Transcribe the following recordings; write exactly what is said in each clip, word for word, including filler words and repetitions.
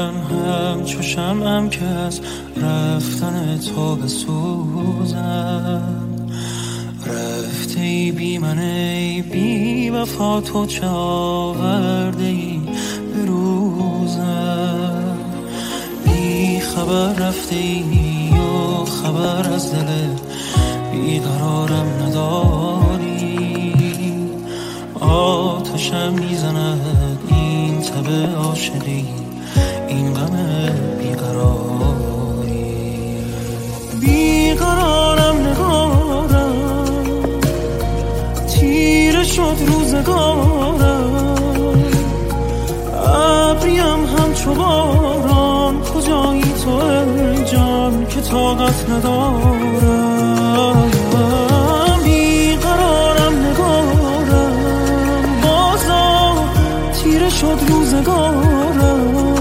دلم هم چو شمعم که از رفتن تو بسوزم. رفته ای بی من ای بی وفا، تو چه آورده ای به روزم. بی خبر رفته ای و خبر از دل بیقرارم نداری. آتشم میزند این تب عاشقی، این غم بیقراری. بیقرارم نگارم، تیره شد روزگارم. ابریم همچو باران، کجایی تو ای جان که طاقت ندارم. بیقرارم نگارم، بازا تیره شد روزگارم.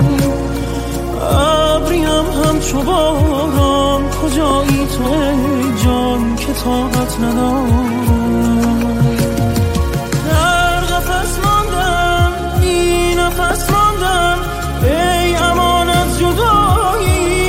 ابریم همچو باران، کجایی تو ای جان که طاقت ندارم. در قفس ماندم، بی نفس ماندم، ای امان از جدایی.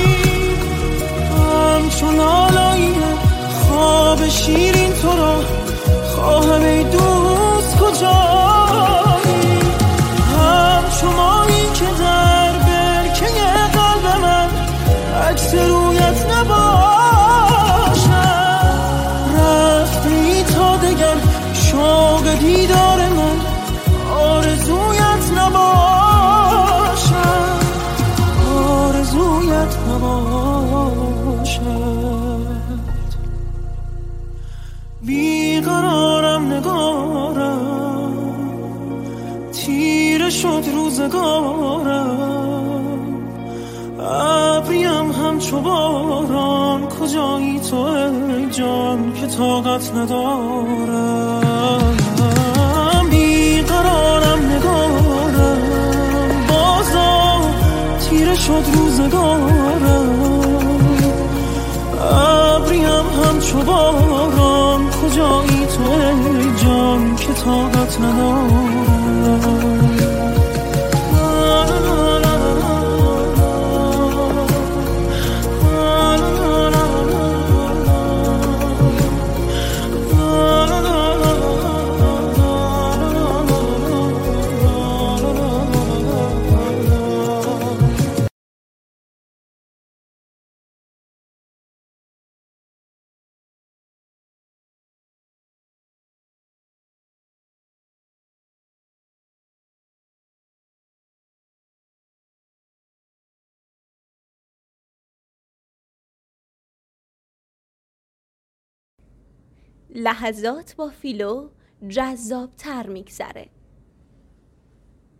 همچون آلایی خواب شیرین تو را خواهم ای دوست کجایی. همچون ماهی که در برکه قلب من عکس رویت نباشد. رفتی تا دگر شوق دیدار من آرزویت نباشد، آرزویت نباشد. بیقرارم نگارم، تیره شد روزگارم. ابریم همچو باران، کجایی تو ای جان که طاقت ندارم. بیقرارم نگارم، بازا تیره شد روزگارم. ابریم همچو باران، کجایی تو ای جان که طاقت ندارم. لحظات با فیلو جذاب تر میگذره.